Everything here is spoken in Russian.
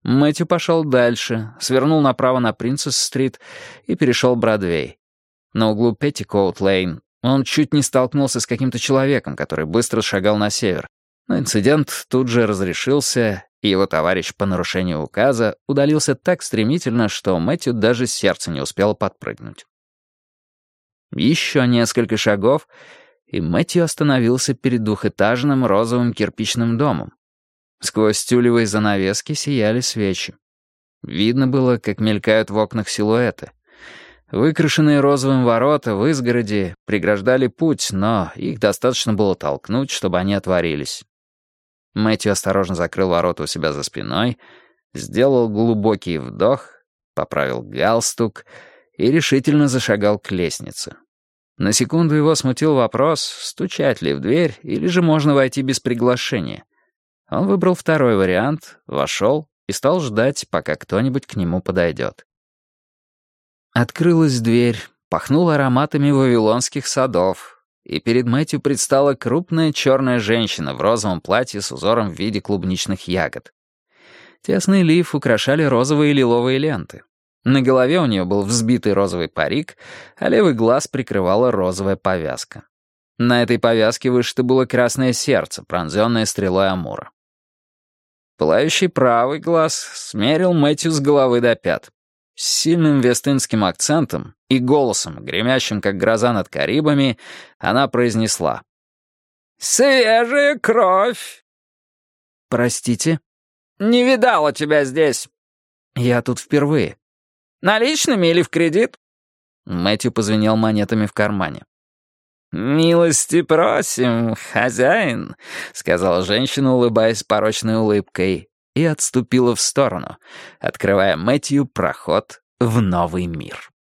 Мэтью пошел дальше, свернул направо на Принцесс-стрит и перешел Бродвей. На углу Петтикоут-лейн он чуть не столкнулся с каким-то человеком, который быстро шагал на север. Но инцидент тут же разрешился, и его товарищ по нарушению указа удалился так стремительно, что Мэтью даже сердце не успело подпрыгнуть. Еще несколько шагов, и Мэтью остановился перед двухэтажным розовым кирпичным домом. Сквозь тюлевые занавески сияли свечи. Видно было, как мелькают в окнах силуэты. Выкрашенные розовым ворота в изгороди преграждали путь, но их достаточно было толкнуть, чтобы они отворились. Мэтью осторожно закрыл ворота у себя за спиной, сделал глубокий вдох, поправил галстук и решительно зашагал к лестнице. На секунду его смутил вопрос, стучать ли в дверь, или же можно войти без приглашения. Он выбрал второй вариант, вошел и стал ждать, пока кто-нибудь к нему подойдет. Открылась дверь, пахнула ароматами вавилонских садов, и перед Мэтью предстала крупная черная женщина в розовом платье с узором в виде клубничных ягод. Тесный лиф украшали розовые и лиловые ленты. На голове у нее был взбитый розовый парик, а левый глаз прикрывала розовая повязка. На этой повязке вышито было красное сердце, пронзенное стрелой Амура. Пылающий правый глаз смерил Мэтью с головы до пят. С сильным вестынским акцентом и голосом, гремящим, как гроза над Карибами, она произнесла: «Свежая кровь!» «Простите?» «Не видала тебя здесь». «Я тут впервые». «Наличными или в кредит?» Мэтью позвенел монетами в кармане. «Милости просим, хозяин», — сказала женщина, улыбаясь порочной улыбкой, и отступила в сторону, открывая Мэтью проход в новый мир.